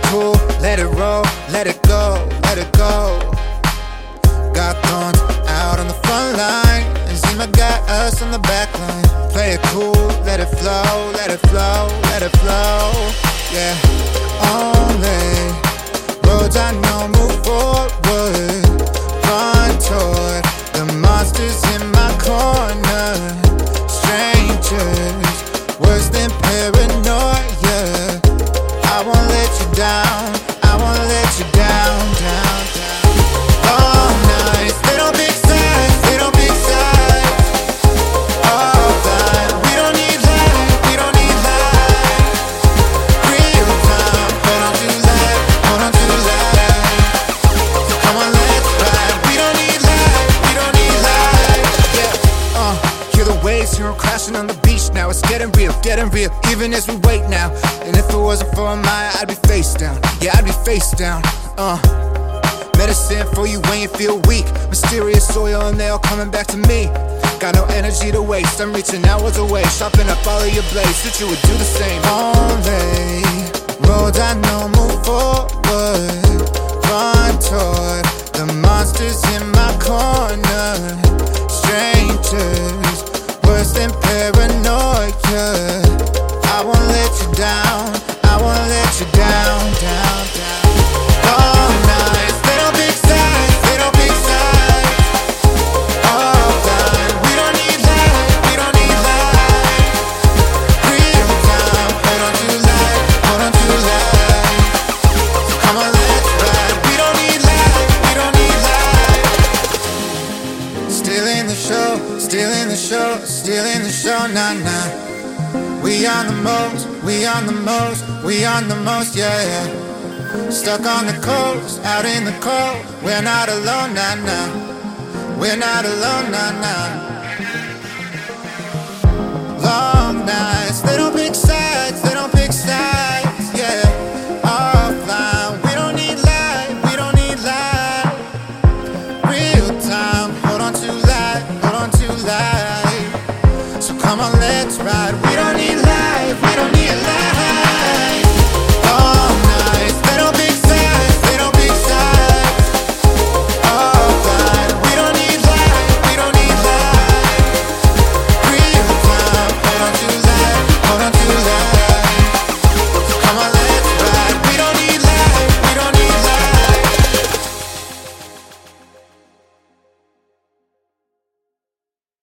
cool, let it roll, let it go, let it go. Got guns out on the front line, and Zima got us on the back line. Play it cool, let it flow, let it flow, let it flow. Yeah, only roads I know move forward. Run toward the monsters in my corner. Strangers, worse than paranoia. I won't let you down, I won't let you down, down, down. All nights, they don't pick sides, they don't pick sides. All time, we don't need light, we don't need light. Real time, hold on to light, hold on to light. So come on, let's ride. We don't need light, we don't need light. Yeah, hear the waves, hear 'em crashing on the beach now. It's getting real, even as we wait now. And if it wasn't for mine, I'd be face down. Yeah, I'd be face down. Medicine for you when you feel weak. Mysterious oil and they all coming back to me. Got no energy to waste, I'm reaching hours away. Sharpen up all of your blades, that you would do the same. Only roads I know move forward. Run toward the monsters in my corner. Strangers, worse than paranoia. I won't let you down, I won't let you down, down, down. All nights, they don't pick sides, they don't pick sides. All time, we don't need light, we don't need light. Real time, hold on to light, hold on to light. So come on, let's ride. We don't need light, we don't need light. Still in the show, still in the show, still in the show, nah, nah. We on the most, we on the most, we on the most, yeah, yeah. Stuck on the coast, out in the cold. We're not alone, nah, nah. We're not alone, nah, nah. Long night.